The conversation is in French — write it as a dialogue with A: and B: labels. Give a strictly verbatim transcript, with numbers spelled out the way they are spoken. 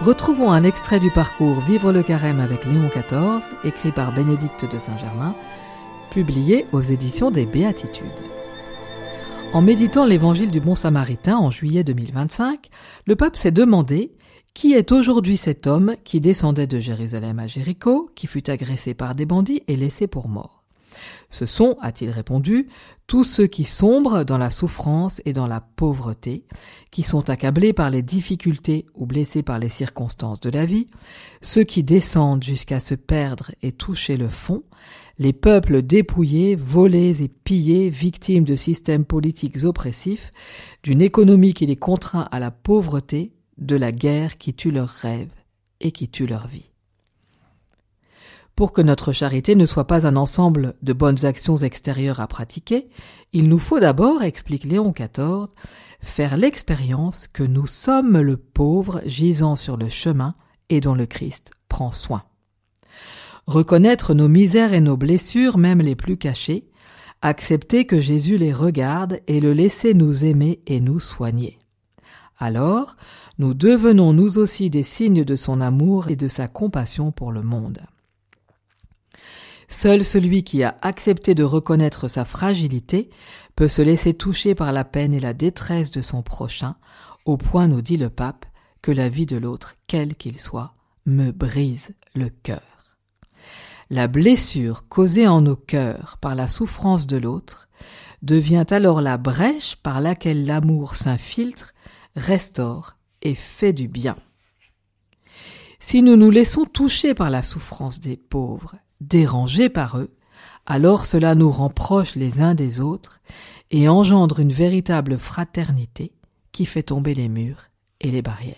A: Retrouvons un extrait du parcours Vivre le Carême avec Léon quatorze, écrit par Bénédicte de Saint-Germain, publié aux éditions des Béatitudes. En méditant l'évangile du Bon Samaritain en juillet deux mille vingt-cinq, le pape s'est demandé qui est aujourd'hui cet homme qui descendait de Jérusalem à Jéricho, qui fut agressé par des bandits et laissé pour mort. Ce sont, a-t-il répondu, tous ceux qui sombrent dans la souffrance et dans la pauvreté, qui sont accablés par les difficultés ou blessés par les circonstances de la vie, ceux qui descendent jusqu'à se perdre et toucher le fond, les peuples dépouillés, volés et pillés, victimes de systèmes politiques oppressifs, d'une économie qui les contraint à la pauvreté, de la guerre qui tue leurs rêves et qui tue leur vie. Pour que notre charité ne soit pas un ensemble de bonnes actions extérieures à pratiquer, il nous faut d'abord, explique Léon quatorze, faire l'expérience que nous sommes le pauvre gisant sur le chemin et dont le Christ prend soin. Reconnaître nos misères et nos blessures, même les plus cachées, accepter que Jésus les regarde et le laisser nous aimer et nous soigner. Alors, nous devenons nous aussi des signes de son amour et de sa compassion pour le monde. Seul celui qui a accepté de reconnaître sa fragilité peut se laisser toucher par la peine et la détresse de son prochain, au point, nous dit le pape, que la vie de l'autre, quel qu'il soit, me brise le cœur. La blessure causée en nos cœurs par la souffrance de l'autre devient alors la brèche par laquelle l'amour s'infiltre, restaure et fait du bien. Si nous nous laissons toucher par la souffrance des pauvres, dérangés par eux, alors cela nous rend proches les uns des autres et engendre une véritable fraternité qui fait tomber les murs et les barrières.